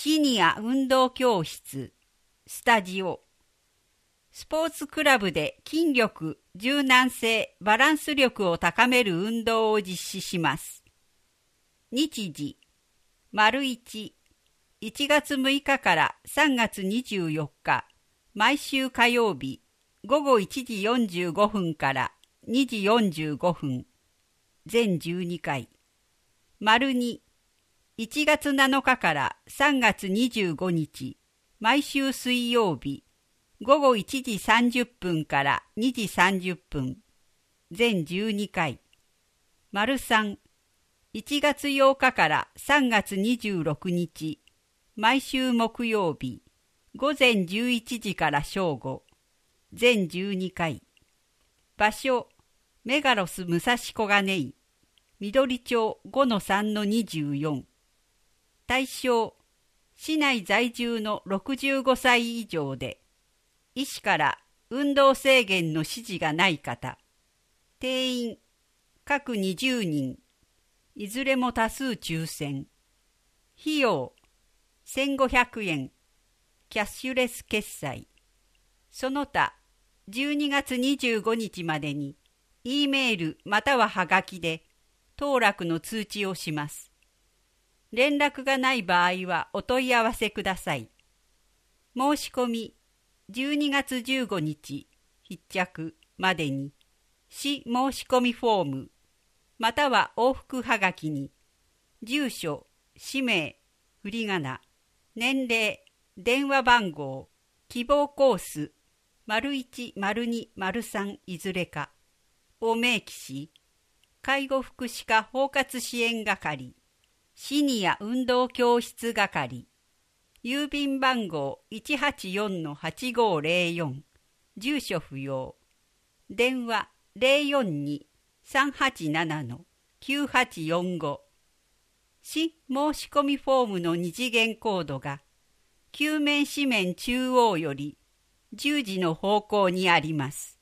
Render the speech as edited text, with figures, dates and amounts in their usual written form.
シニア運動教室、スタジオ。スポーツクラブで筋力、柔軟性、バランス力を高める運動を実施します。日時、1、1月6日から3月24日、毎週火曜日、午後1時45分から2時45分、全12回。2、1月7日から3月25日、毎週水曜日、午後1時30分から2時30分、全12回。3、1月8日から3月26日、毎週木曜日、午前11時から正午、全12回。場所、メガロス武蔵小金井、緑町 5-3-24。対象、市内在住の65歳以上で、医師から運動制限の指示がない方。定員、各20人。いずれも多数抽選。費用、1500円。キャッシュレス決済。その他、12月25日までに、E メールまたははがきで、当落の通知をします。連絡がない場合はお問い合わせください。申し込み、12月15日必着までに、市申し込みフォーム、または往復はがきに、住所、氏名、振り仮名、年齢、電話番号、希望コース、01、02、03いずれかを明記し、介護福祉課包括支援係、シニア運動教室係、郵便番号 184-8504、住所不要、電話 042-387-9845。市申し込みフォームの2次元コードが、球面紙面中央より10時の方向にあります。